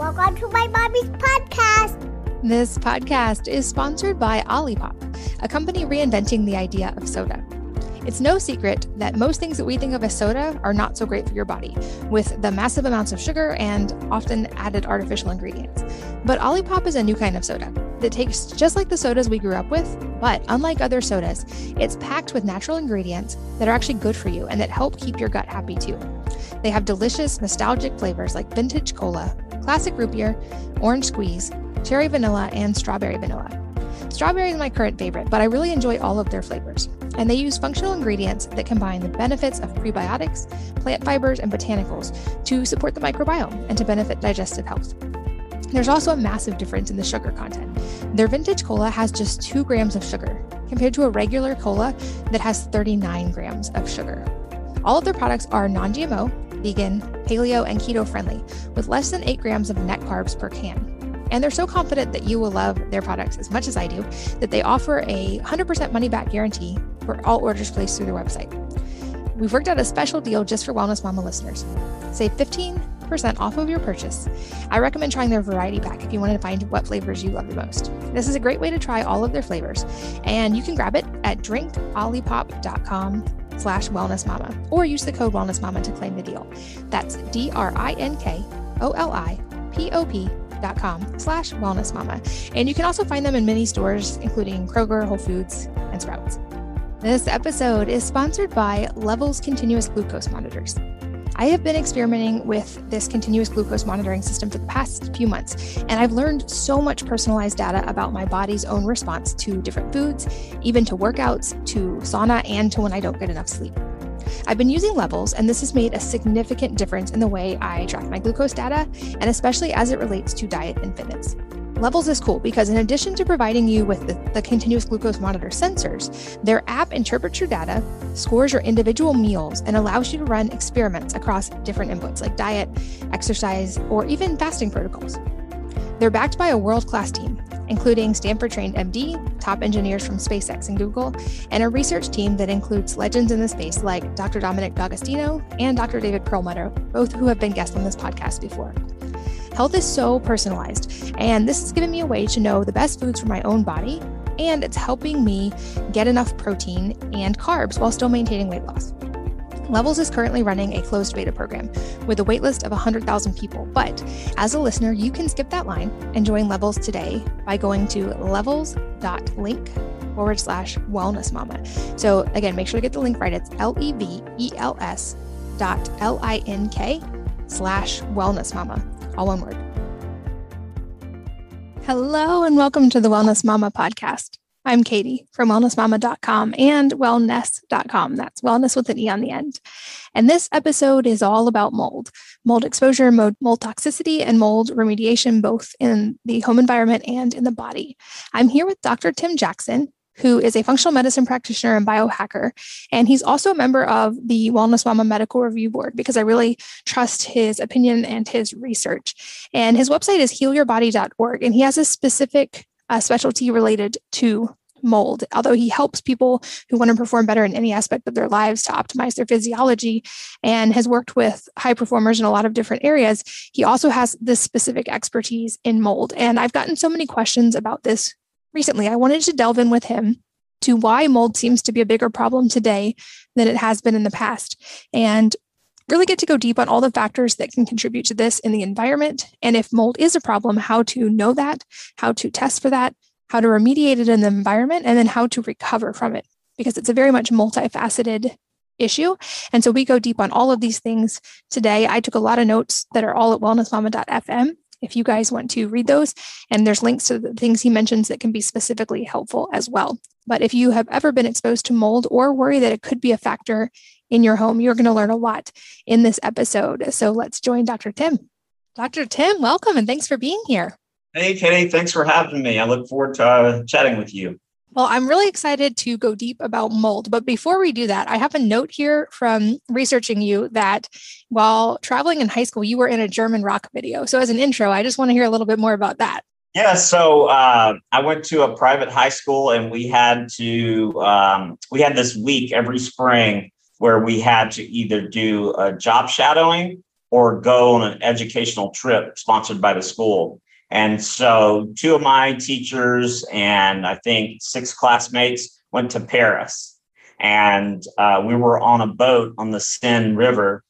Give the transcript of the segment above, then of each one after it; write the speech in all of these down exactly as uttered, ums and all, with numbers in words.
Welcome to my mommy's podcast. This podcast is sponsored by Olipop, a company reinventing the idea of soda. It's no secret that most things that we think of as soda are not so great for your body, with the massive amounts of sugar and often added artificial ingredients. But Olipop is a new kind of soda that tastes just like the sodas we grew up with, but unlike other sodas, it's packed with natural ingredients that are actually good for you and that help keep your gut happy too. They have delicious, nostalgic flavors like vintage cola, classic root beer, orange squeeze, cherry vanilla, and strawberry vanilla. Strawberry is my current favorite, but I really enjoy all of their flavors. And they use functional ingredients that combine the benefits of prebiotics, plant fibers, and botanicals to support the microbiome and to benefit digestive health. There's also a massive difference in the sugar content. Their vintage cola has just two grams of sugar, compared to a regular cola that has thirty-nine grams of sugar. All of their products are non-G M O, vegan, paleo, and keto friendly, with less than eight grams of net carbs per can. And they're so confident that you will love their products as much as I do, that they offer a one hundred percent money-back guarantee for all orders placed through their website. We've worked out a special deal just for Wellness Mama listeners. Save fifteen percent off of your purchase. I recommend trying their variety pack if you want to find what flavors you love the most. This is a great way to try all of their flavors, and you can grab it at drinkolipop.com slash wellnessmama, or use the code wellnessmama to claim the deal. That's D-R-I-N-K-O-L-I-P-O-P dot com slash wellness mama. And you can also find them in many stores, including Kroger, Whole Foods, and Sprouts. This episode is sponsored by Levels Continuous Glucose Monitors. I have been experimenting with this continuous glucose monitoring system for the past few months, and I've learned so much personalized data about my body's own response to different foods, even to workouts, to sauna, and to when I don't get enough sleep. I've been using Levels, and this has made a significant difference in the way I track my glucose data, and especially as it relates to diet and fitness. Levels is cool because in addition to providing you with the, the continuous glucose monitor sensors, their app interprets your data, scores your individual meals, and allows you to run experiments across different inputs like diet, exercise, or even fasting protocols. They're backed by a world-class team, including Stanford-trained M D, top engineers from SpaceX and Google, and a research team that includes legends in the space like Doctor Dominic D'Agostino and Doctor David Perlmutter, both who have been guests on this podcast before. Health is so personalized, and this has given me a way to know the best foods for my own body, and it's helping me get enough protein and carbs while still maintaining weight loss. Levels is currently running a closed beta program with a waitlist of one hundred thousand people, but as a listener, you can skip that line and join Levels today by going to levels.link forward slash wellness mama. So again, make sure to get the link right. It's L-E-V-E-L-S dot L-I-N-K slash wellness mama. All one word. Hello, and welcome to the Wellness Mama podcast. I'm Katie from wellness mama dot com and wellness dot com. That's wellness with an E on the end. And this episode is all about mold, mold exposure, mold, mold toxicity, and mold remediation, both in the home environment and in the body. I'm here with Doctor Tim Jackson, who is a functional medicine practitioner and biohacker. And he's also a member of the Wellness Mama Medical Review Board because I really trust his opinion and his research. And his website is heal your body dot org. And he has a specific uh, specialty related to mold, although he helps people who want to perform better in any aspect of their lives to optimize their physiology and has worked with high performers in a lot of different areas. He also has this specific expertise in mold. And I've gotten so many questions about this recently. I wanted to delve in with him to why mold seems to be a bigger problem today than it has been in the past, and really get to go deep on all the factors that can contribute to this in the environment. And if mold is a problem, how to know that, how to test for that, how to remediate it in the environment, and then how to recover from it, because it's a very much multifaceted issue. And so we go deep on all of these things today. I took a lot of notes that are all at wellness mama dot f m. If you guys want to read those, and there's links to the things he mentions that can be specifically helpful as well. But if you have ever been exposed to mold or worry that it could be a factor in your home, you're going to learn a lot in this episode. So let's join Doctor Tim. Doctor Tim, welcome, and thanks for being here. Hey, Katie, thanks for having me. I look forward to uh, chatting with you. Well, I'm really excited to go deep about mold. But before we do that, I have a note here from researching you that while traveling in high school, you were in a German rock video. So as an intro, I just want to hear a little bit more about that. Yeah, so uh, I went to a private high school, and we had to um, we had this week every spring where we had to either do a job shadowing or go on an educational trip sponsored by the school. And so two of my teachers and I think six classmates went to Paris. And uh, we were on a boat on the Seine River.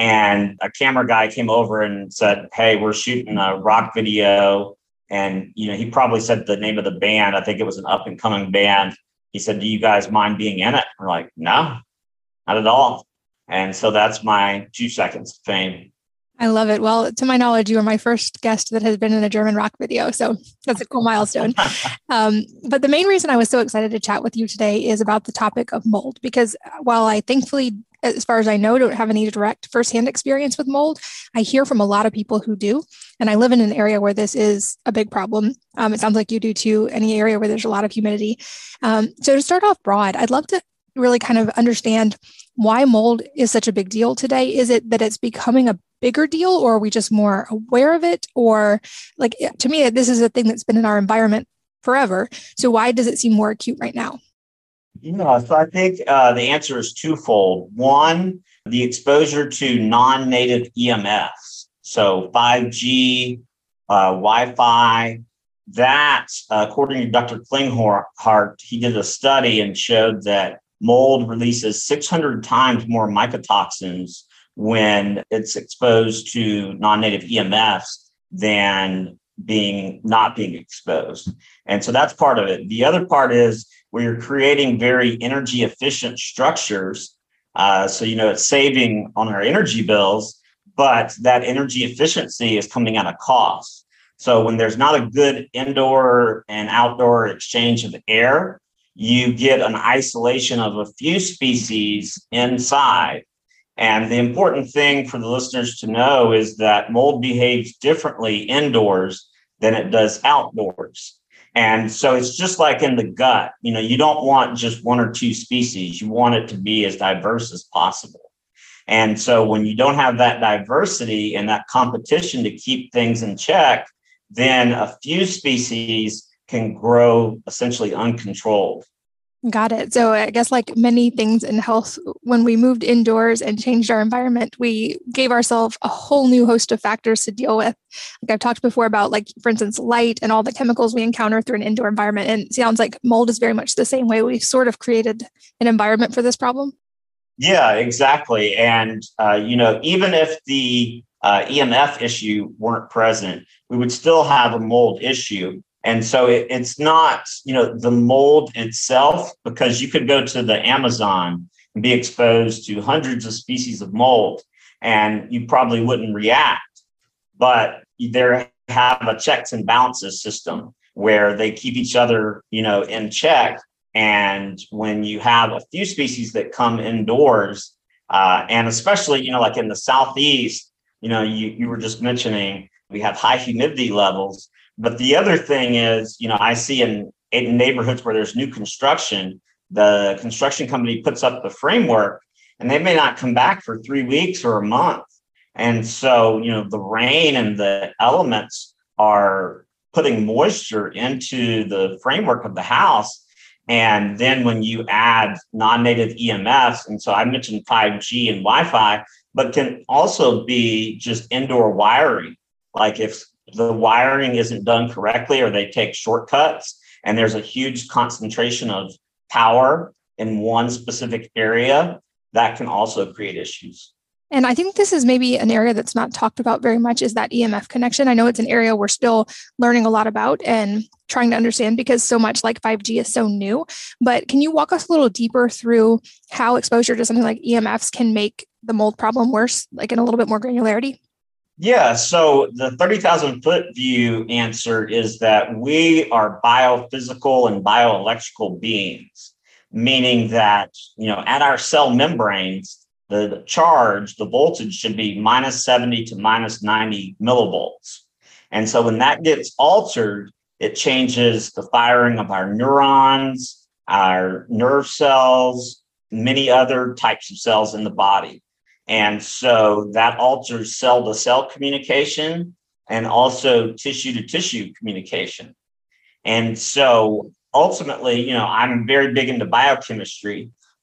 And a camera guy came over and said, "Hey, we're shooting a rock video." And, you know, he probably said the name of the band. I think it was an up and coming band. He said, "Do you guys mind being in it?" We're like, "No, not at all." And so that's my two seconds of fame. I love it. Well, to my knowledge, you are my first guest that has been in a German rock video. So that's a cool milestone. Um, but the main reason I was so excited to chat with you today is about the topic of mold, because while I thankfully, as far as I know, don't have any direct firsthand experience with mold, I hear from a lot of people who do. And I live in an area where this is a big problem. Um, it sounds like you do too, any area where there's a lot of humidity. Um, so to start off broad, I'd love to really kind of understand why mold is such a big deal today. Is it that it's becoming a bigger deal, or are we just more aware of it? Or like, to me, this is a thing that's been in our environment forever. So why does it seem more acute right now? Yeah, so I think uh, the answer is twofold. One, the exposure to non-native E M Fs. So five G, uh, Wi-Fi, that, uh, according to Doctor Klinghart, he did a study and showed that mold releases six hundred times more mycotoxins when it's exposed to non-native E M Fs than being not being exposed. And so that's part of it. The other part is where you're creating very energy efficient structures. Uh, so, you know, it's saving on our energy bills, but that energy efficiency is coming at a cost. So when there's not a good indoor and outdoor exchange of air, you get an isolation of a few species inside. And the important thing for the listeners to know is that mold behaves differently indoors than it does outdoors. And so it's just like in the gut, you know, you don't want just one or two species. You want it to be as diverse as possible. And so when you don't have that diversity and that competition to keep things in check, then a few species can grow essentially uncontrolled. Got it. So I guess like many things in health, when we moved indoors and changed our environment, we gave ourselves a whole new host of factors to deal with. Like I've talked before about, like, for instance, light and all the chemicals we encounter through an indoor environment. And it sounds like mold is very much the same way. We've sort of created an environment for this problem. Yeah, exactly. And, uh, you know, even if the uh, E M F issue weren't present, we would still have a mold issue. And so it, it's not, you know, the mold itself, because you could go to the Amazon and be exposed to hundreds of species of mold and you probably wouldn't react. But there have a checks and balances system where they keep each other, you know, in check. And when you have a few species that come indoors, uh, and especially, you know, like in the Southeast, you know, you, you were just mentioning, we have high humidity levels. But the other thing is, you know, I see in, in neighborhoods where there's new construction, the construction company puts up the framework and they may not come back for three weeks or a month. And so, you know, the rain and the elements are putting moisture into the framework of the house. And then when you add non-native E M Fs, and so I mentioned five G and Wi-Fi, but can also be just indoor wiring. Like if the wiring isn't done correctly or they take shortcuts and there's a huge concentration of power in one specific area, that can also create issues. And I think this is maybe an area that's not talked about very much, is that E M F connection. I know it's an area we're still learning a lot about and trying to understand, because so much like five G is so new. But can you walk us a little deeper through how exposure to something like E M Fs can make the mold problem worse, like in a little bit more granularity? Yeah, so the thirty thousand foot view answer is that we are biophysical and bioelectrical beings, meaning that, you know, at our cell membranes, the charge, the voltage should be minus seventy to minus ninety millivolts. And so when that gets altered, it changes the firing of our neurons, our nerve cells, many other types of cells in the body. And so that alters cell to cell communication and also tissue to tissue communication. And so ultimately, you know, I'm very big into biochemistry.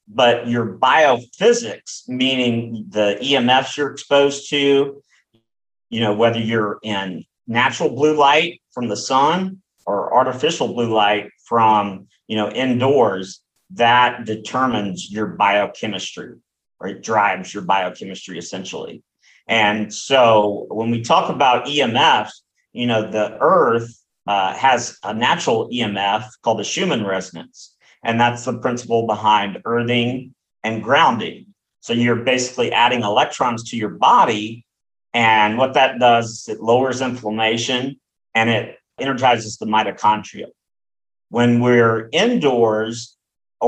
but your biophysics, meaning the E M Fs you're exposed to, you know, whether you're in natural blue light from the sun or artificial blue light from, you know, indoors, that determines your biochemistry, or it drives your biochemistry essentially. And so when we talk about E M F, you know, the Earth uh, has a natural E M F called the Schumann resonance. And that's the principle behind earthing and grounding. So you're basically adding electrons to your body. And what that does is it lowers inflammation and it energizes the mitochondria. When we're indoors,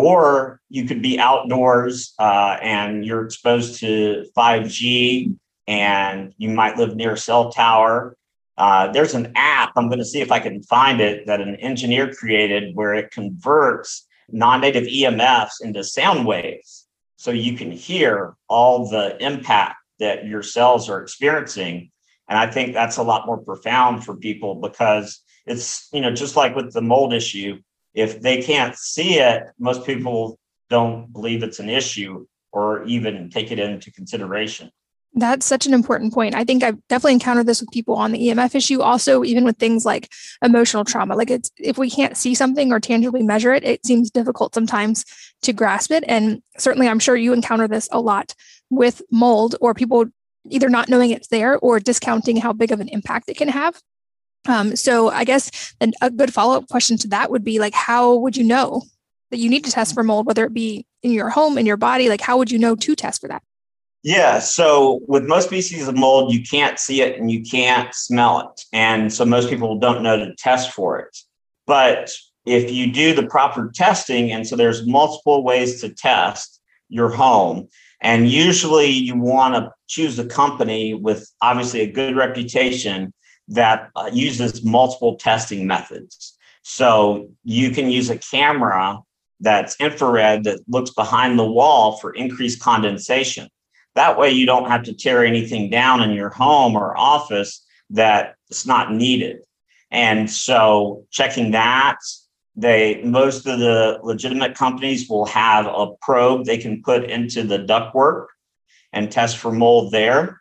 or you could be outdoors uh, and you're exposed to five G and you might live near a cell tower. Uh, there's an app, I'm going to see if I can find it, that an engineer created where it converts non-native E M Fs into sound waves. So you can hear all the impact that your cells are experiencing. And I think that's a lot more profound for people because it's, you know, just like with the mold issue, if they can't see it, most people don't believe it's an issue or even take it into consideration. That's such an important point. I think I've definitely encountered this with people on the E M F issue. Also, even with things like emotional trauma, like it's, if we can't see something or tangibly measure it, it seems difficult sometimes to grasp it. And certainly, I'm sure you encounter this a lot with mold, or people either not knowing it's there or discounting how big of an impact it can have. Um, so I guess an, a good follow-up question to that would be like, how would you know that you need to test for mold, whether it be in your home, in your body? Like, how would you know to test for that? Yeah. So with most species of mold, you can't see it and you can't smell it. And so most people don't know to test for it. But if you do the proper testing, and so there's multiple ways to test your home, and usually you want to choose a company with obviously a good reputation that uh, uses multiple testing methods. So you can use a camera that's infrared that looks behind the wall for increased condensation. That way you don't have to tear anything down in your home or office that it's not needed. And so checking that, they most of the legitimate companies will have a probe they can put into the ductwork and test for mold there.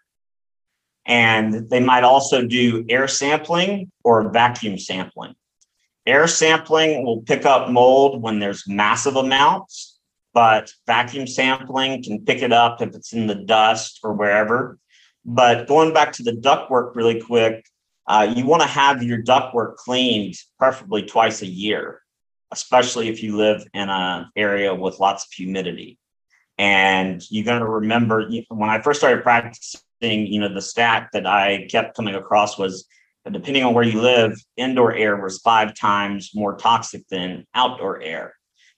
And they might also do air sampling or vacuum sampling. Air sampling will pick up mold when there's massive amounts, but vacuum sampling can pick it up if it's in the dust or wherever. But going back to the ductwork really quick, uh, you want to have your ductwork cleaned preferably twice a year, especially if you live in an area with lots of humidity. And you're going to remember, when I first started practicing, you know, the stat that I kept coming across was that depending on where you live, indoor air was five times more toxic than outdoor air.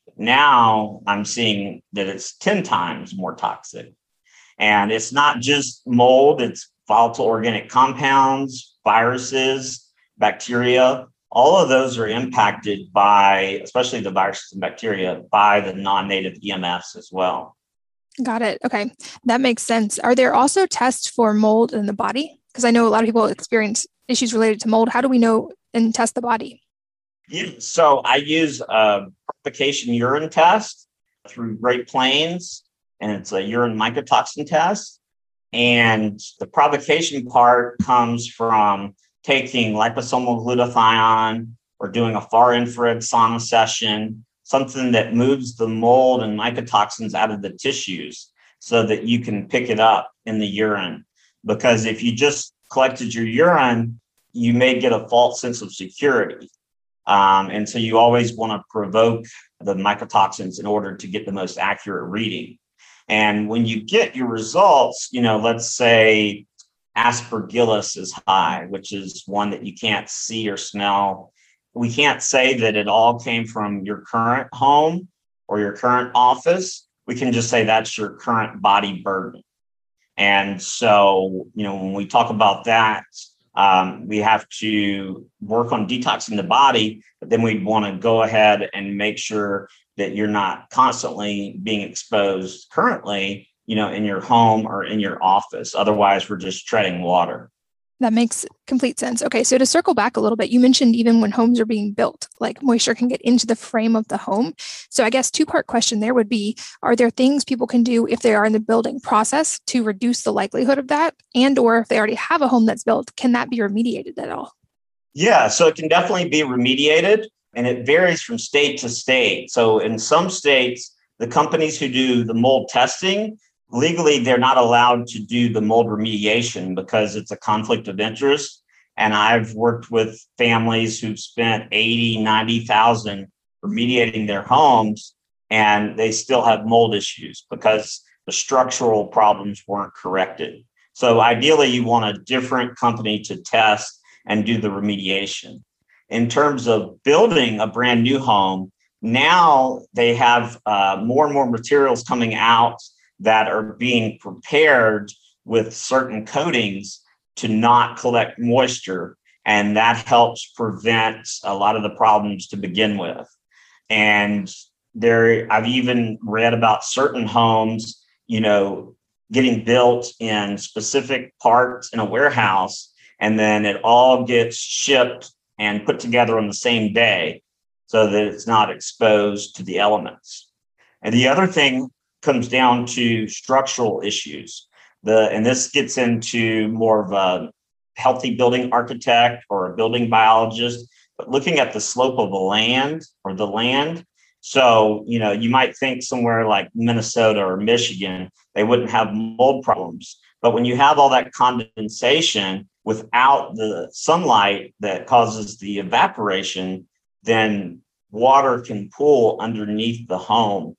Now I'm seeing that it's ten times more toxic. And it's not just mold, it's volatile organic compounds, viruses, bacteria. All of those are impacted by, especially the viruses and bacteria, by the non-native E M Fs as well. Got it. Okay. That makes sense. Are there also tests for mold in the body? Because I know a lot of people experience issues related to mold. How do we know and test the body? Yeah, so I use a provocation urine test through Great Plains, and it's a urine mycotoxin test. And the provocation part comes from taking liposomal glutathione or doing a far infrared sauna session, something that moves the mold and mycotoxins out of the tissues so that you can pick it up in the urine. Because if you just collected your urine, you may get a false sense of security. Um, and so you always want to provoke the mycotoxins in order to get the most accurate reading. And when you get your results, you know, let's say aspergillus is high, which is one that you can't see or smell. We can't say that it all came from your current home or your current office. We can just say that's your current body burden. And so, you know, when we talk about that, um, we have to work on detoxing the body, but then we'd want to go ahead and make sure that you're not constantly being exposed currently, you know, in your home or in your office. Otherwise, we're just treading water. That makes complete sense. Okay, so to circle back a little bit, you mentioned even when homes are being built, like moisture can get into the frame of the home. So I guess two-part question there would be, are there things people can do if they are in the building process to reduce the likelihood of that? And or if they already have a home that's built, can that be remediated at all? Yeah, so it can definitely be remediated, and it varies from state to state. So in some states, the companies who do the mold testing, legally, they're not allowed to do the mold remediation because it's a conflict of interest. And I've worked with families who've spent eighty, ninety thousand remediating their homes, and they still have mold issues because the structural problems weren't corrected. So ideally, you want a different company to test and do the remediation. In terms of building a brand new home, now they have uh, more and more materials coming out that are being prepared with certain coatings to not collect moisture. And that helps prevent a lot of the problems to begin with. And there, I've even read about certain homes, you know, getting built in specific parts in a warehouse, and then it all gets shipped and put together on the same day so that it's not exposed to the elements. And the other thing comes down to structural issues. The and this gets into more of a healthy building architect or a building biologist, but looking at the slope of the land or the land. So, you know, you might think somewhere like Minnesota or Michigan, they wouldn't have mold problems. But when you have all that condensation without the sunlight that causes the evaporation, then water can pool underneath the home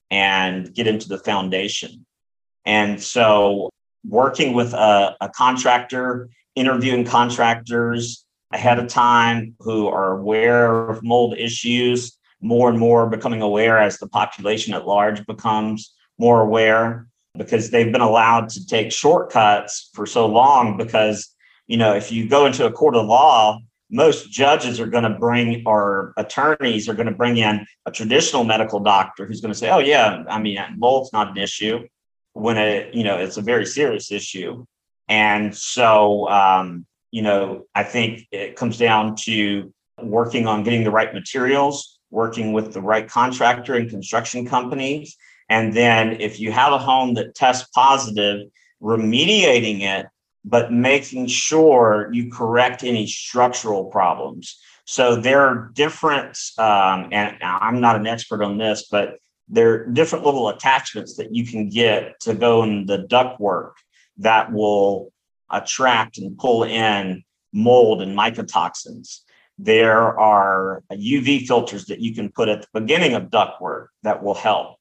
and get into the foundation. And so working with a, a contractor, interviewing contractors ahead of time who are aware of mold issues, more and more becoming aware as the population at large becomes more aware, because they've been allowed to take shortcuts for so long. Because, you know, if you go into a court of law, most judges are going to bring, or attorneys are going to bring in a traditional medical doctor who's going to say, oh, yeah, I mean, mold's not an issue, when it, you know, it's a very serious issue. And so, um, you know, I think it comes down to working on getting the right materials, working with the right contractor and construction companies. And then if you have a home that tests positive, remediating it, but making sure you correct any structural problems. So there are different, um, and I'm not an expert on this, but there are different little attachments that you can get to go in the ductwork that will attract and pull in mold and mycotoxins. There are U V filters that you can put at the beginning of ductwork that will help.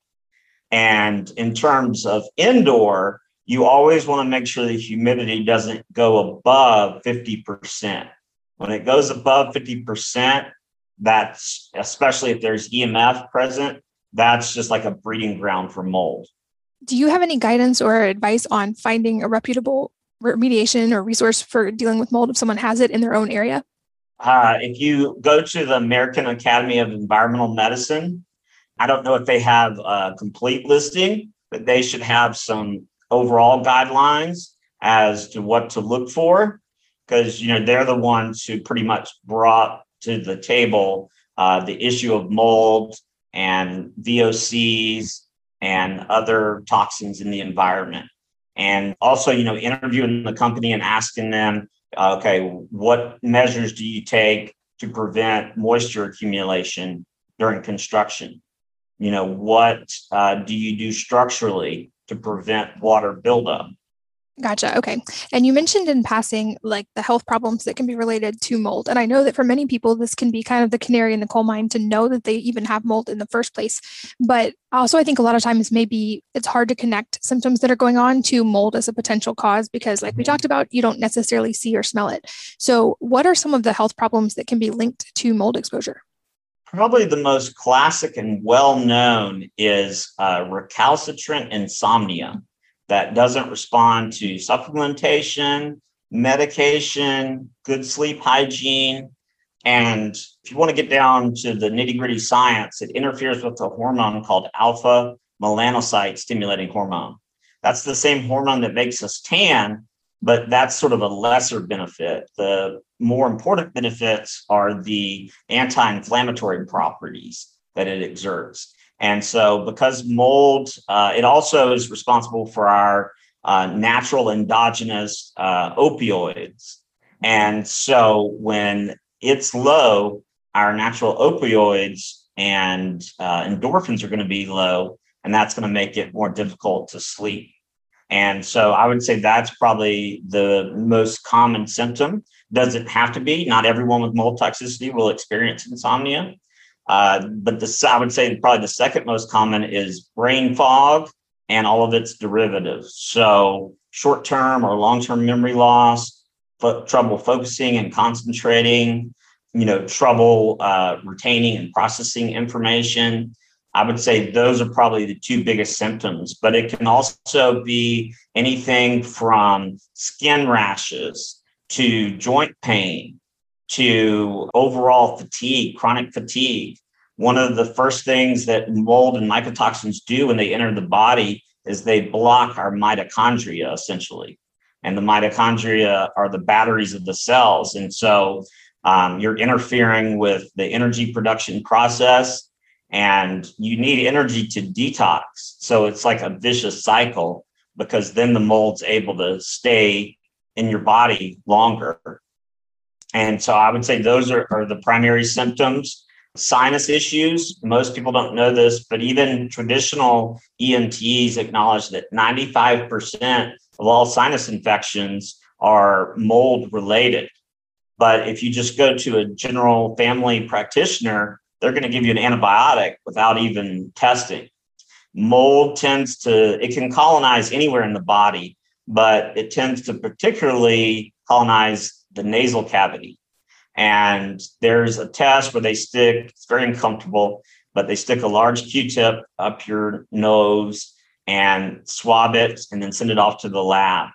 And in terms of indoor, you always want to make sure the humidity doesn't go above fifty percent. When it goes above fifty percent, that's, especially if there's E M F present, that's just like a breeding ground for mold. Do you have any guidance or advice on finding a reputable remediation or resource for dealing with mold if someone has it in their own area? Uh, if you go to the American Academy of Environmental Medicine, I don't know if they have a complete listing, but they should have some overall guidelines as to what to look for, because, you know, they're the ones who pretty much brought to the table uh, the issue of mold and V O Cs and other toxins in the environment. And also, you know, interviewing the company and asking them, uh, okay, what measures do you take to prevent moisture accumulation during construction? You know, what uh, do you do structurally to prevent water buildup? Gotcha. Okay. And you mentioned in passing, like the health problems that can be related to mold. And I know that for many people, this can be kind of the canary in the coal mine to know that they even have mold in the first place. But also, I think a lot of times maybe it's hard to connect symptoms that are going on to mold as a potential cause, because like we talked about, you don't necessarily see or smell it. So what are some of the health problems that can be linked to mold exposure? Probably the most classic and well-known is uh, recalcitrant insomnia that doesn't respond to supplementation, medication, good sleep hygiene. And if you want to get down to the nitty-gritty science, it interferes with a hormone called alpha melanocyte stimulating hormone. That's the same hormone that makes us tan, but that's sort of a lesser benefit. The more important benefits are the anti-inflammatory properties that it exerts. And so because mold, uh, it also is responsible for our uh, natural endogenous uh, opioids. And so when it's low, our natural opioids and uh, endorphins are going to be low, and that's going to make it more difficult to sleep. And so I would say that's probably the most common symptom. Doesn't have to be. Not everyone with mold toxicity will experience insomnia. Uh, but the, I would say probably the second most common is brain fog and all of its derivatives. So short-term or long-term memory loss, fo- trouble focusing and concentrating, you know, trouble uh, retaining and processing information. I would say those are probably the two biggest symptoms, but it can also be anything from skin rashes to joint pain to overall fatigue, chronic fatigue. One of the first things that mold and mycotoxins do when they enter the body is they block our mitochondria, essentially. And the mitochondria are the batteries of the cells. And so um, you're interfering with the energy production process, and you need energy to detox. So it's like a vicious cycle, because then the mold's able to stay in your body longer. And so I would say those are, are the primary symptoms. Sinus issues, most people don't know this, but even traditional E N Ts acknowledge that ninety-five percent of all sinus infections are mold related. But if you just go to a general family practitioner, they're going to give you an antibiotic without even testing. Mold tends to, it can colonize anywhere in the body, but it tends to particularly colonize the nasal cavity. And there's a test where they stick, it's very uncomfortable, but they stick a large Q-tip up your nose and swab it and then send it off to the lab.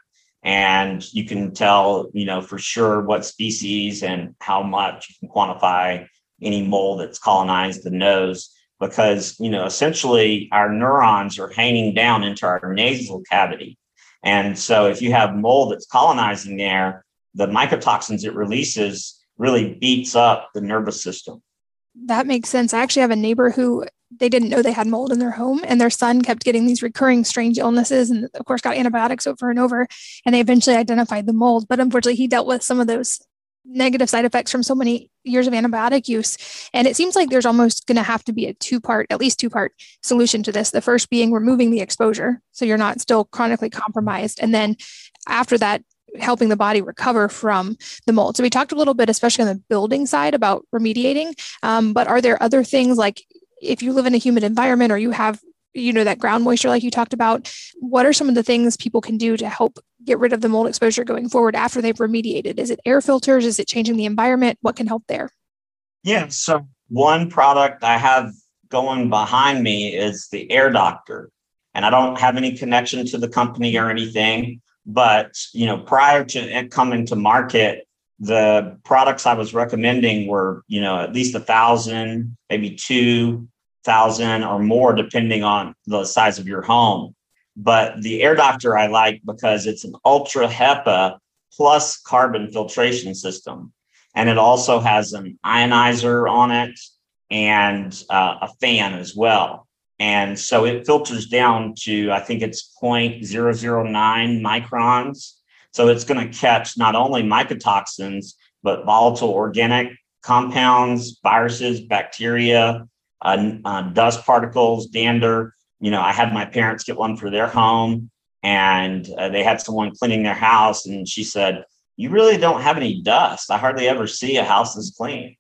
And you can tell, you know, for sure what species and how much. You can quantify any mold that's colonized the nose, because, you know, essentially our neurons are hanging down into our nasal cavity. And so if you have mold that's colonizing there, the mycotoxins it releases really beats up the nervous system. That makes sense. I actually have a neighbor who they didn't know they had mold in their home, and their son kept getting these recurring strange illnesses, and of course got antibiotics over and over, and they eventually identified the mold. But unfortunately, he dealt with some of those negative side effects from so many years of antibiotic use. And it seems like there's almost going to have to be a two-part, at least two-part solution to this. The first being removing the exposure, so you're not still chronically compromised. And then after that, helping the body recover from the mold. So we talked a little bit, especially on the building side, about remediating. Um, but are there other things, like if you live in a humid environment or you have, you know, that ground moisture like you talked about, what are some of the things people can do to help get rid of the mold exposure going forward after they've remediated? Is it air filters? Is it changing the environment? What can help there? Yeah. So one product I have going behind me is the Air Doctor, and I don't have any connection to the company or anything. But, you know, prior to it coming to market, the products I was recommending were, you know, at least a thousand, maybe two thousand or more, depending on the size of your home. But the Air Doctor I like because it's an ultra HEPA plus carbon filtration system. And it also has an ionizer on it and uh, a fan as well. And so it filters down to, I think it's zero point zero zero nine microns. So it's going to catch not only mycotoxins, but volatile organic compounds, viruses, bacteria, uh, uh, dust particles, dander. You know, I had my parents get one for their home, and uh, they had someone cleaning their house. And she said, "You really don't have any dust. I hardly ever see a house that's clean."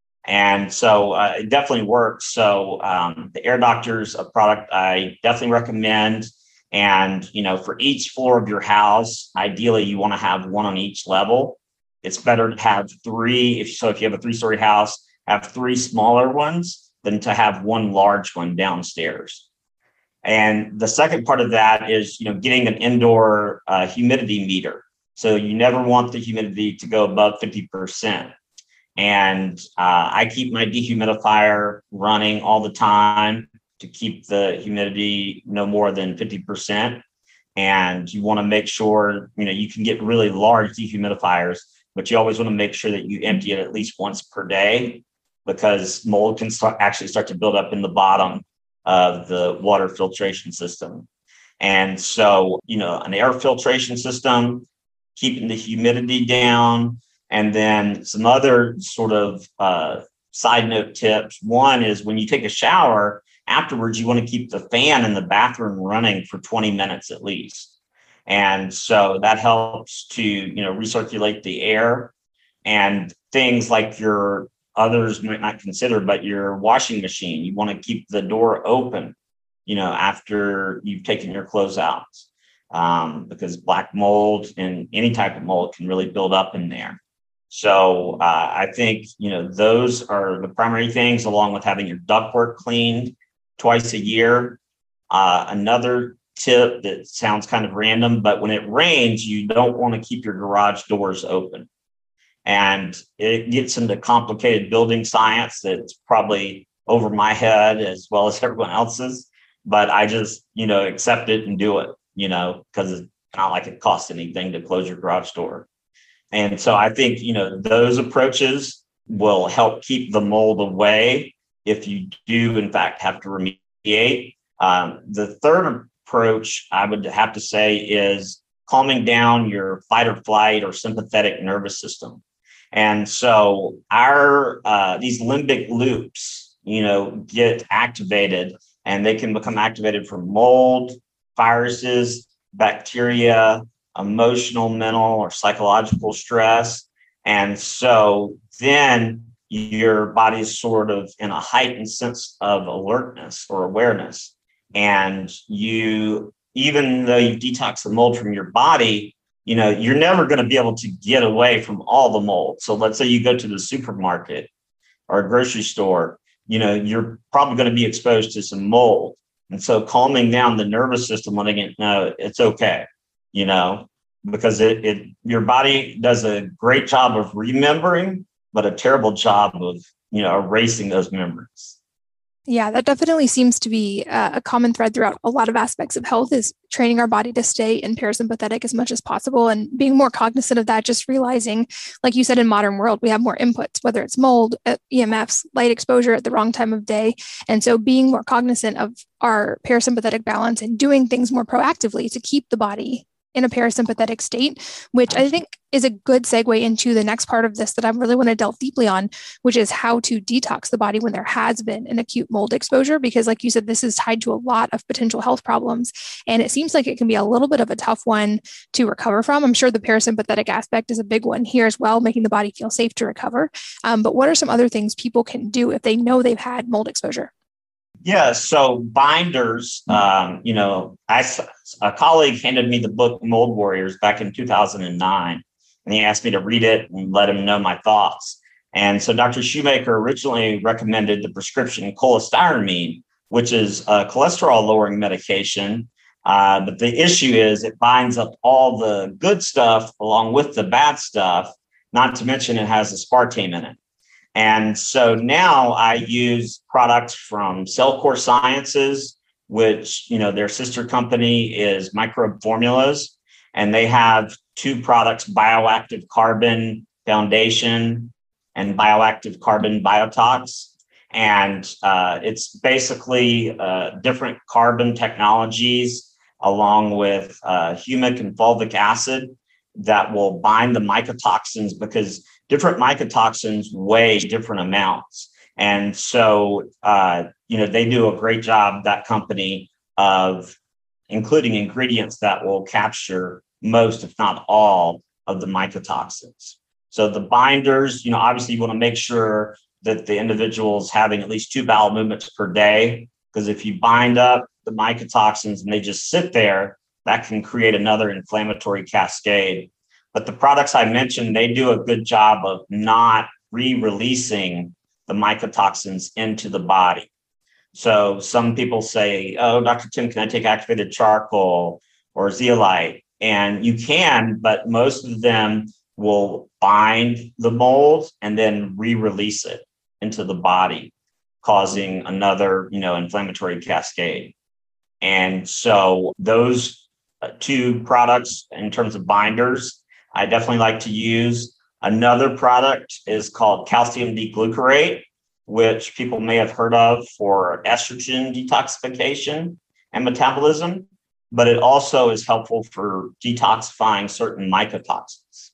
And so uh, it definitely works. So um, the Air Doctor is a product I definitely recommend. And, you know, for each floor of your house, ideally you want to have one on each level. It's better to have three. If so, if you have a three-story house, have three smaller ones than to have one large one downstairs. And the second part of that is, you know, getting an indoor uh, humidity meter. So you never want the humidity to go above fifty percent. And uh, I keep my dehumidifier running all the time to keep the humidity no more than fifty percent. And you want to make sure, you know, you can get really large dehumidifiers, but you always want to make sure that you empty it at least once per day, because mold can start actually start to build up in the bottom of the water filtration system. And so, you know, an air filtration system, keeping the humidity down, and then some other sort of uh, side note tips. One is when you take a shower, afterwards, you want to keep the fan in the bathroom running for twenty minutes at least. And so that helps to, you know, recirculate the air. And things like your others might not consider, but your washing machine, you want to keep the door open, you know, after you've taken your clothes out, um, because black mold and any type of mold can really build up in there. So uh, I think, you know, those are the primary things, along with having your ductwork cleaned twice a year. Uh, another tip that sounds kind of random, but when it rains, you don't want to keep your garage doors open. And it gets into complicated building science that's probably over my head as well as everyone else's. But I just, you know, accept it and do it, you know, because it's not like it costs anything to close your garage door. And so I think, you know, those approaches will help keep the mold away if you do, in fact, have to remediate. Um, the third approach I would have to say is calming down your fight or flight or sympathetic nervous system. And so our uh, these limbic loops, you know, get activated, and they can become activated from mold, viruses, bacteria, emotional, mental, or psychological stress. And so then your body is sort of in a heightened sense of alertness or awareness. And you, even though you detox the mold from your body, you know, you're never going to be able to get away from all the mold. So let's say you go to the supermarket or a grocery store, you know, you're probably going to be exposed to some mold. And so calming down the nervous system, letting it know it's okay, you know, because it, it your body does a great job of remembering, but a terrible job of, you know, erasing those memories. Yeah, that definitely seems to be a common thread throughout a lot of aspects of health, is training our body to stay in parasympathetic as much as possible and being more cognizant of that, just realizing, like you said, in modern world, we have more inputs, whether it's mold, E M Fs, light exposure at the wrong time of day. And so being more cognizant of our parasympathetic balance and doing things more proactively to keep the body in a parasympathetic state, which I think is a good segue into the next part of this that I really want to delve deeply on, which is how to detox the body when there has been an acute mold exposure. Because like you said, this is tied to a lot of potential health problems. And it seems like it can be a little bit of a tough one to recover from. I'm sure the parasympathetic aspect is a big one here as well, making the body feel safe to recover. Um, but what are some other things people can do if they know they've had mold exposure? Yeah, so binders, um, you know, I, a colleague handed me the book Mold Warriors back in two thousand nine, and he asked me to read it and let him know my thoughts. And so Doctor Shoemaker originally recommended the prescription cholestyramine, which is a cholesterol-lowering medication. Uh, but the issue is it binds up all the good stuff along with the bad stuff, not to mention it has aspartame in it. And so now I use products from Cellcore Sciences, which, you know, their sister company is Microbe Formulas, and they have two products, Bioactive Carbon Foundation and Bioactive Carbon Biotox. And uh, it's basically uh, different carbon technologies along with uh, humic and fulvic acid that will bind the mycotoxins, because different mycotoxins weigh different amounts. And so, uh, you know, they do a great job, that company, of including ingredients that will capture most, if not all, of the mycotoxins. So the binders, you know, obviously you want to make sure that the individual is having at least two bowel movements per day, because if you bind up the mycotoxins and they just sit there, that can create another inflammatory cascade. But the products I mentioned, they do a good job of not re-releasing the mycotoxins into the body. So some people say, oh, Doctor Tim, can I take activated charcoal or zeolite? And you can, but most of them will bind the mold and then re-release it into the body, causing another, you know, inflammatory cascade. And so those uh, two products in terms of binders I definitely like to use. Another product is called calcium D-glucarate, which people may have heard of for estrogen detoxification and metabolism, but it also is helpful for detoxifying certain mycotoxins.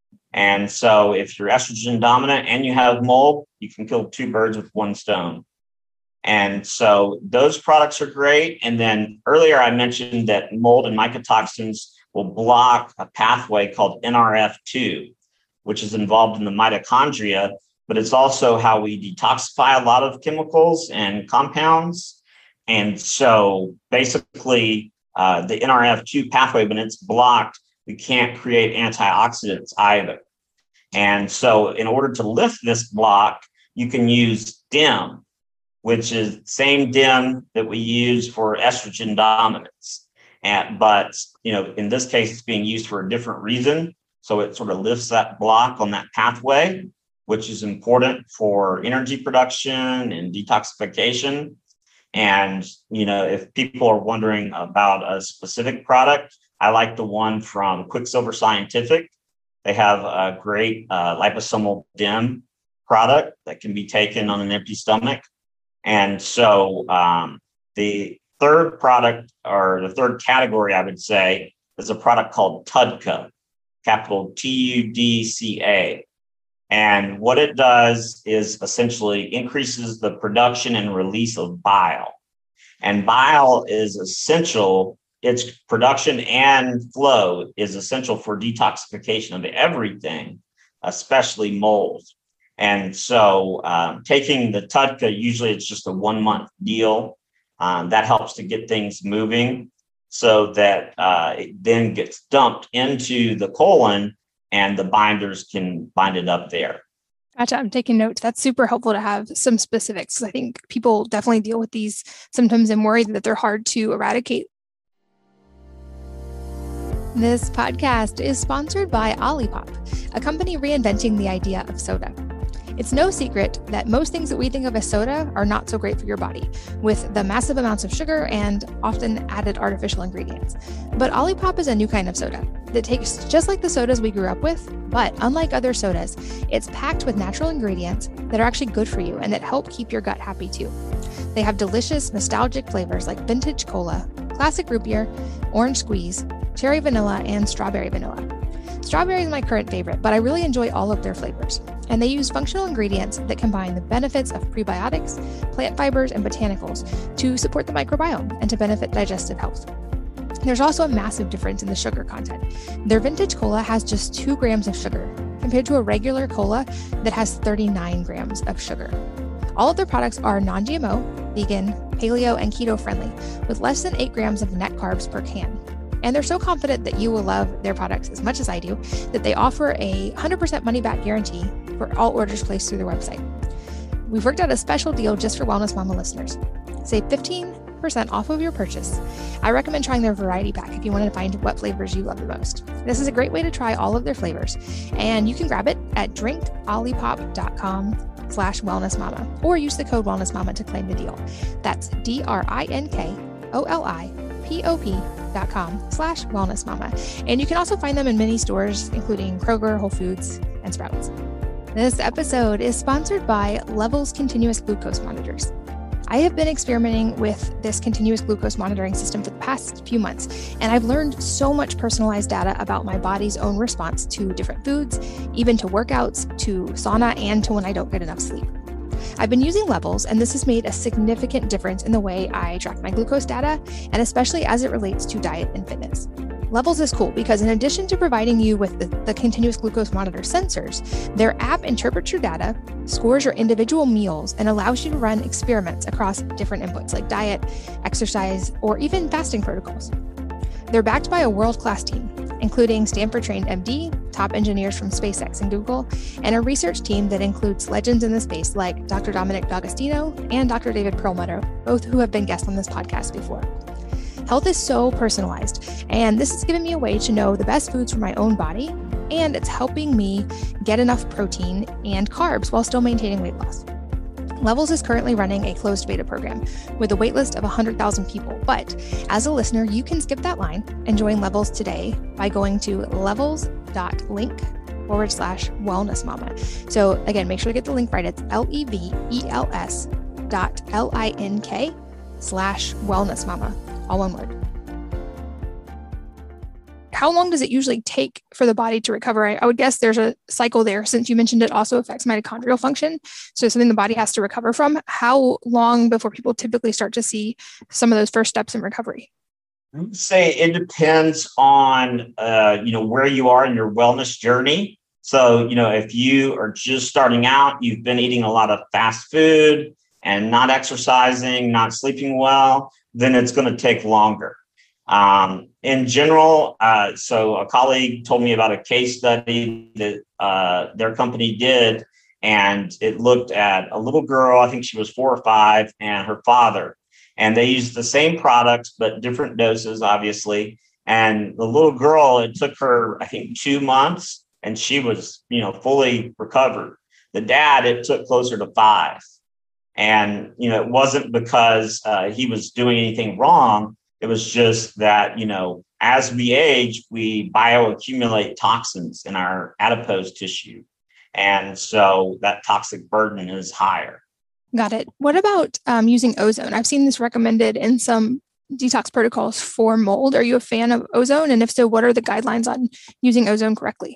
And so if you're estrogen dominant and you have mold, you can kill two birds with one stone. And so those products are great. And then earlier I mentioned that mold and mycotoxins will block a pathway called N R F two, which is involved in the mitochondria, but it's also how we detoxify a lot of chemicals and compounds. And so basically uh, the N R F two pathway, when it's blocked, we can't create antioxidants either. And so in order to lift this block, you can use D I M, which is the same D I M that we use for estrogen dominance. And, but, you know, in this case, it's being used for a different reason. So it sort of lifts that block on that pathway, which is important for energy production and detoxification. And, you know, if people are wondering about a specific product, I like the one from Quicksilver Scientific. They have a great uh, liposomal D I M product that can be taken on an empty stomach. And so um, the third product, or the third category, I would say, is a product called Tudca, capital T U D C A. And what it does is essentially increases the production and release of bile. And bile is essential. Its production and flow is essential for detoxification of everything, especially mold. And so um, taking the Tudca, usually it's just a one month deal. Um, that helps to get things moving so that uh, it then gets dumped into the colon and the binders can bind it up there. Gotcha. I'm taking notes. That's super helpful to have some specifics. I think people definitely deal with these symptoms and worry that they're hard to eradicate. This podcast is sponsored by Olipop, a company reinventing the idea of soda. It's no secret that most things that we think of as soda are not so great for your body, with the massive amounts of sugar and often added artificial ingredients. But Olipop is a new kind of soda that tastes just like the sodas we grew up with, but unlike other sodas, it's packed with natural ingredients that are actually good for you and that help keep your gut happy too. They have delicious, nostalgic flavors like vintage cola, classic root beer, orange squeeze, cherry vanilla, and strawberry vanilla. Strawberry is my current favorite, but I really enjoy all of their flavors. And they use functional ingredients that combine the benefits of prebiotics, plant fibers, and botanicals to support the microbiome and to benefit digestive health. There's also a massive difference in the sugar content. Their vintage cola has just two grams of sugar, compared to a regular cola that has thirty-nine grams of sugar. All of their products are non-G M O, vegan, paleo, and keto friendly, with less than eight grams of net carbs per can. And they're so confident that you will love their products as much as I do, that they offer a one hundred percent money-back guarantee for all orders placed through their website. We've worked out a special deal just for Wellness Mama listeners. Save fifteen percent off of your purchase. I recommend trying their variety pack if you want to find what flavors you love the most. This is a great way to try all of their flavors, and you can grab it at drinkolipop.com slash wellness mama, or use the code wellness mama to claim the deal. That's D-R-I-N-K-O-L-I-P-O-P dot com slash wellness mama. And you can also find them in many stores, including Kroger, Whole Foods, and Sprouts. This episode is sponsored by Levels Continuous Glucose Monitors. I have been experimenting with this continuous glucose monitoring system for the past few months, and I've learned so much personalized data about my body's own response to different foods, even to workouts, to sauna, and to when I don't get enough sleep. I've been using Levels, and this has made a significant difference in the way I track my glucose data, and especially as it relates to diet and fitness. Levels is cool because in addition to providing you with the, the continuous glucose monitor sensors, their app interprets your data, scores your individual meals, and allows you to run experiments across different inputs like diet, exercise, or even fasting protocols. They're backed by a world-class team, including Stanford-trained M D, top engineers from SpaceX and Google, and a research team that includes legends in the space like Doctor Dominic D'Agostino and Doctor David Perlmutter, both who have been guests on this podcast before. Health is so personalized, and this has given me a way to know the best foods for my own body, and it's helping me get enough protein and carbs while still maintaining weight loss. Levels is currently running a closed beta program with a waitlist of one hundred thousand people. But as a listener, you can skip that line and join Levels today by going to levels.link forward slash wellness mama. So again, make sure to get the link right. It's L-E-V-E-L-S dot L-I-N-K slash wellness mama, all one word. How long does it usually take for the body to recover? I, I would guess there's a cycle there, since you mentioned it also affects mitochondrial function. So something the body has to recover from. How long before people typically start to see some of those first steps in recovery? I would say it depends on, uh, you know, where you are in your wellness journey. So, you know, if you are just starting out, you've been eating a lot of fast food and not exercising, not sleeping well, then it's going to take longer. Um, in general, uh, so a colleague told me about a case study that uh, their company did, and it looked at a little girl, I think she was four or five, and her father. And they used the same products, but different doses, obviously. And the little girl, it took her, I think, two months, and she was, you know, fully recovered. The dad, it took closer to five. And, you know, it wasn't because uh, he was doing anything wrong. It was just that, you know, as we age, we bioaccumulate toxins in our adipose tissue. And so that toxic burden is higher. Got it. What about um, using ozone? I've seen this recommended in some detox protocols for mold. Are you a fan of ozone? And if so, what are the guidelines on using ozone correctly?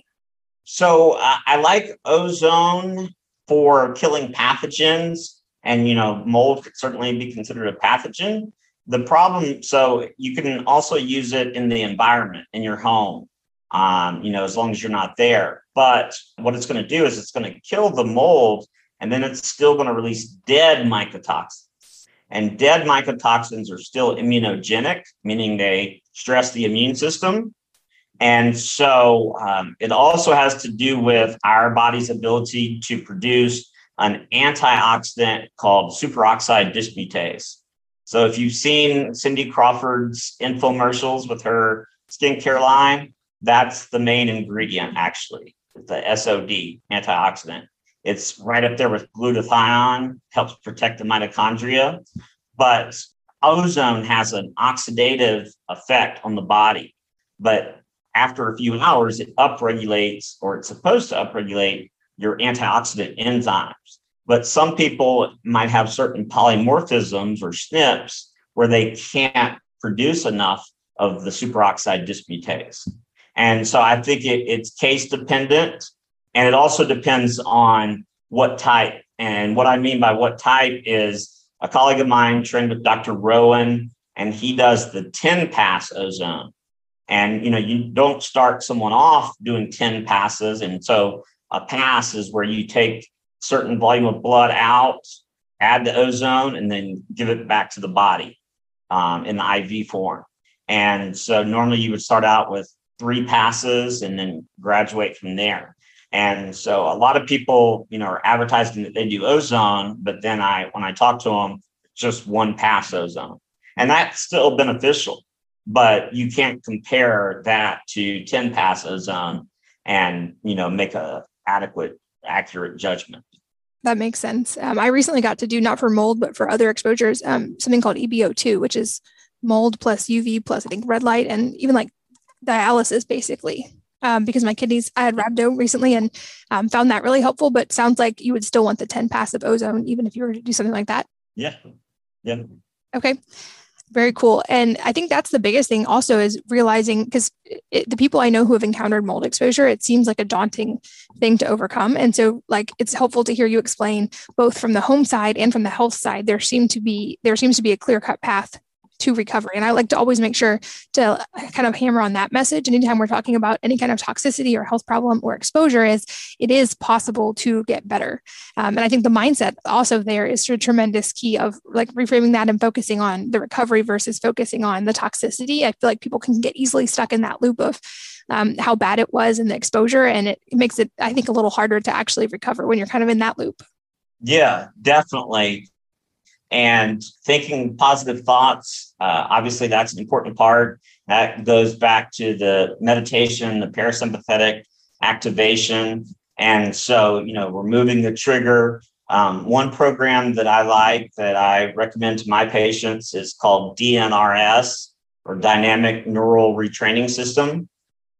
So uh, I like ozone for killing pathogens. And, you know, mold could certainly be considered a pathogen. The problem, so you can also use it in the environment, in your home, um, you know, as long as you're not there. But what it's going to do is it's going to kill the mold, and then it's still going to release dead mycotoxins. And dead mycotoxins are still immunogenic, meaning they stress the immune system. And so um, it also has to do with our body's ability to produce an antioxidant called superoxide dismutase. So if you've seen Cindy Crawford's infomercials with her skincare line, that's the main ingredient, actually, the S O D, antioxidant. It's right up there with glutathione, helps protect the mitochondria. But ozone has an oxidative effect on the body. But after a few hours, it upregulates, or it's supposed to upregulate your antioxidant enzymes. But some people might have certain polymorphisms or S N Ps where they can't produce enough of the superoxide dismutase. And so I think it, it's case dependent. And it also depends on what type. And what I mean by what type is a colleague of mine trained with Doctor Rowan, and he does the ten pass ozone. And, you know, you don't start someone off doing ten passes. And so a pass is where you take certain volume of blood out, add the ozone, and then give it back to the body um, in the I V form. And so normally you would start out with three passes and then graduate from there. And so a lot of people, you know, are advertising that they do ozone, but then I, when I talk to them, just one pass ozone. And that's still beneficial, but you can't compare that to ten pass ozone and, you know, make a adequate, accurate judgment. That makes sense. Um, I recently got to do, not for mold, but for other exposures, um, something called E B O two, which is mold plus U V plus, I think, red light, and even like dialysis, basically. Um, because my kidneys, I had rhabdo recently and um, found that really helpful, but sounds like you would still want the ten passive ozone, even if you were to do something like that. Yeah. Yeah. Okay. Very cool. And I think that's the biggest thing also is realizing, because the people I know who have encountered mold exposure, it seems like a daunting thing to overcome. And so like, it's helpful to hear you explain both from the home side and from the health side, there seem to be, there seems to be a clear-cut path to recovery. And I like to always make sure to kind of hammer on that message. Anytime we're talking about any kind of toxicity or health problem or exposure, is it is possible to get better. Um, and I think the mindset also there is a tremendous key of like reframing that and focusing on the recovery versus focusing on the toxicity. I feel like people can get easily stuck in that loop of um, how bad it was in the exposure. And it, it makes it, I think, a little harder to actually recover when you're kind of in that loop. Yeah, definitely. And thinking positive thoughts, uh, obviously that's an important part. That goes back to the meditation, the parasympathetic activation. And so, you know, removing the trigger, Um, one program that I like that I recommend to my patients is called D N R S, or Dynamic Neural Retraining System.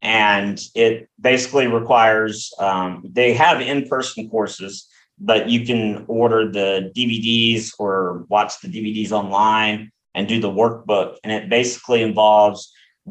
And it basically requires, um, they have in-person courses, but you can order the D V Ds or watch the D V Ds online and do the workbook. And it basically involves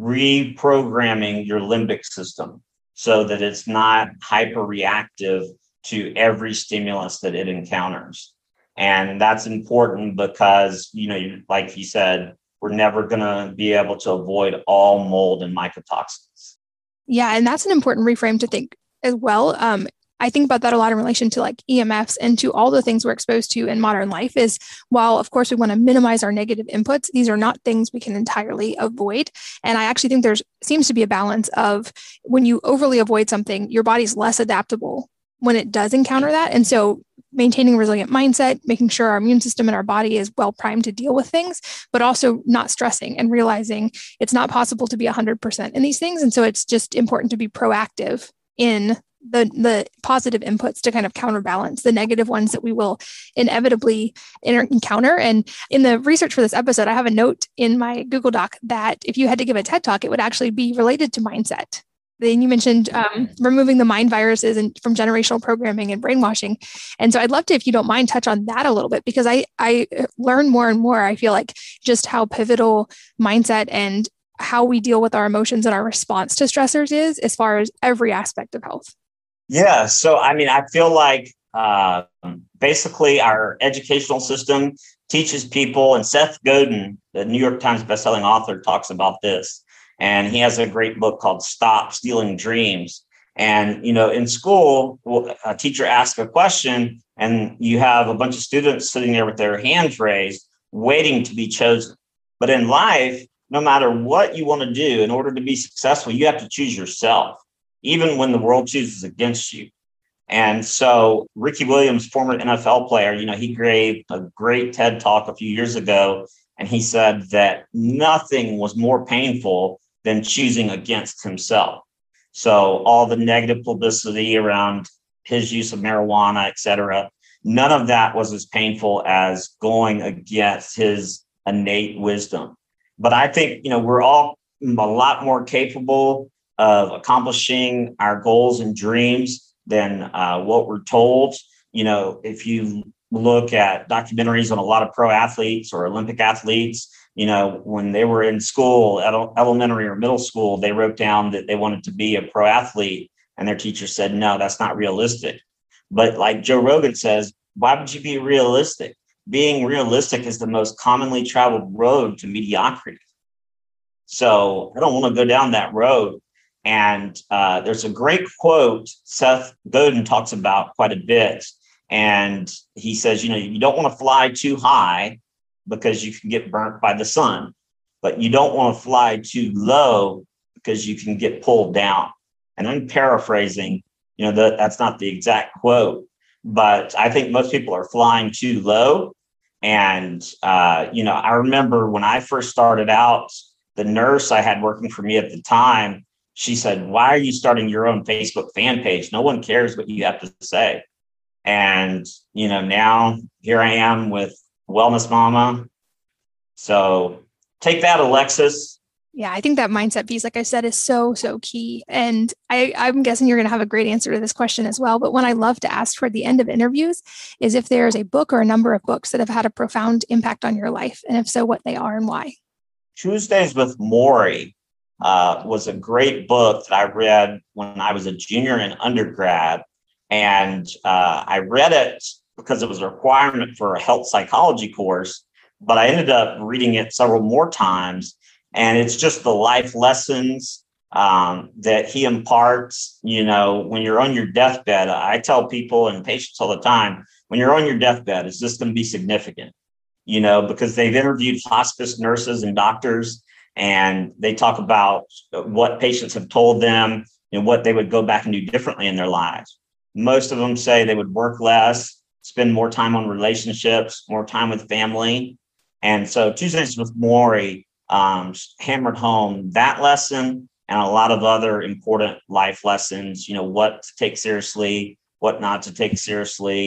reprogramming your limbic system so that it's not hyper-reactive to every stimulus that it encounters. And that's important because, you know, like you said, we're never going to be able to avoid all mold and mycotoxins. Yeah, and that's an important reframe to think as well. Um, I think about that a lot in relation to like E M Fs and to all the things we're exposed to in modern life is, while of course we want to minimize our negative inputs, these are not things we can entirely avoid. And I actually think there's seems to be a balance of when you overly avoid something, your body's less adaptable when it does encounter that. And so maintaining a resilient mindset, making sure our immune system and our body is well primed to deal with things, but also not stressing and realizing it's not possible to be one hundred percent in these things. And so it's just important to be proactive in the, the positive inputs to kind of counterbalance the negative ones that we will inevitably inter- encounter. And in the research for this episode, I have a note in my Google Doc that if you had to give a TED Talk, it would actually be related to mindset. Then you mentioned um, removing the mind viruses and from generational programming and brainwashing. And so I'd love to, if you don't mind, touch on that a little bit, because I, I learn more and more, I feel like just how pivotal mindset and how we deal with our emotions and our response to stressors is as far as every aspect of health. Yeah. So, I mean, I feel like uh, basically our educational system teaches people, and Seth Godin, the New York Times bestselling author, talks about this. And he has a great book called Stop Stealing Dreams. And, you know, in school, a teacher asks a question and you have a bunch of students sitting there with their hands raised, waiting to be chosen. But in life, no matter what you want to do, in order to be successful, you have to choose yourself, even when the world chooses against you. And so Ricky Williams, former N F L player, you know, he gave a great TED Talk a few years ago. And he said that nothing was more painful than choosing against himself. So all the negative publicity around his use of marijuana, et cetera, none of that was as painful as going against his innate wisdom. But I think, you know, we're all a lot more capable of accomplishing our goals and dreams than uh, what we're told. You know, if you look at documentaries on a lot of pro athletes or Olympic athletes, you know, when they were in school, elementary or middle school, they wrote down that they wanted to be a pro athlete, and their teacher said, no, that's not realistic. But like Joe Rogan says, why would you be realistic? Being realistic is the most commonly traveled road to mediocrity. So I don't want to go down that road. And uh, there's a great quote Seth Godin talks about quite a bit. And he says, you know, you don't want to fly too high because you can get burnt by the sun, but you don't want to fly too low because you can get pulled down. And I'm paraphrasing, you know, that that's not the exact quote, but I think most people are flying too low. And, uh, you know, I remember when I first started out, the nurse I had working for me at the time, she said, why are you starting your own Facebook fan page? No one cares what you have to say. And, you know, now here I am with Wellness Mama. So take that, Alexis. Yeah, I think that mindset piece, like I said, is so, so key. And I, I'm guessing you're going to have a great answer to this question as well. But one I love to ask for at the end of interviews is if there's a book or a number of books that have had a profound impact on your life. And if so, what they are and why. Tuesdays with Morrie uh, was a great book that I read when I was a junior in undergrad. And uh, I read it because it was a requirement for a health psychology course, but I ended up reading it several more times. And it's just the life lessons um, that he imparts. You know, when you're on your deathbed, I tell people and patients all the time, when you're on your deathbed, is this going to be significant? You know, because they've interviewed hospice nurses and doctors, and they talk about what patients have told them and what they would go back and do differently in their lives. Most of them say they would work less, spend more time on relationships, more time with family. And so Tuesdays with Morrie um, hammered home that lesson and a lot of other important life lessons, you know, what to take seriously, what not to take seriously,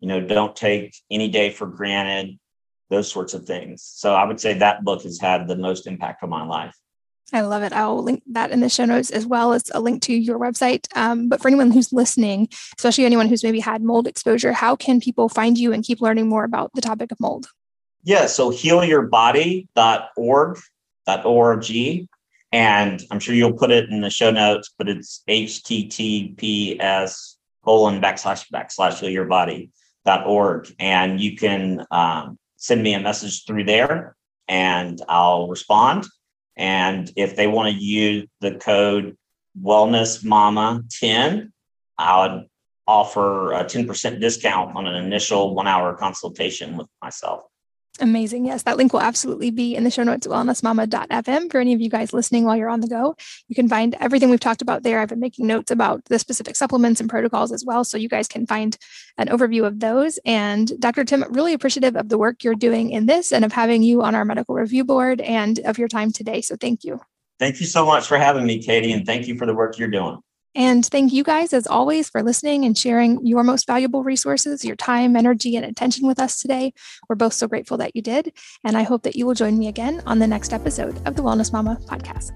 you know, don't take any day for granted, those sorts of things. So I would say that book has had the most impact on my life. I love it. I'll link that in the show notes as well as a link to your website. Um, but for anyone who's listening, especially anyone who's maybe had mold exposure, how can people find you and keep learning more about the topic of mold? Yeah, so heal your body dot org, .org. And I'm sure you'll put it in the show notes, but it's H T T P S colon backslash backslash heal your body dot org. And you can um, send me a message through there and I'll respond. And if they want to use the code Wellness Mama ten, I would offer a ten percent discount on an initial one hour consultation with myself. Amazing. Yes, that link will absolutely be in the show notes at wellness mama dot f m for any of you guys listening while you're on the go. You can find everything we've talked about there. I've been making notes about the specific supplements and protocols as well, so you guys can find an overview of those. And Doctor Tim, really appreciative of the work you're doing in this and of having you on our medical review board and of your time today. So thank you. Thank you so much for having me, Katie, and thank you for the work you're doing. And thank you guys, as always, for listening and sharing your most valuable resources, your time, energy, and attention with us today. We're both so grateful that you did. And I hope that you will join me again on the next episode of the Wellness Mama podcast.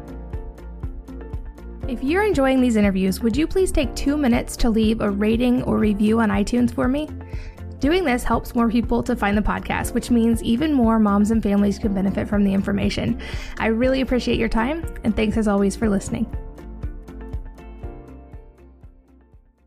If you're enjoying these interviews, would you please take two minutes to leave a rating or review on iTunes for me? Doing this helps more people to find the podcast, which means even more moms and families can benefit from the information. I really appreciate your time, and thanks as always for listening.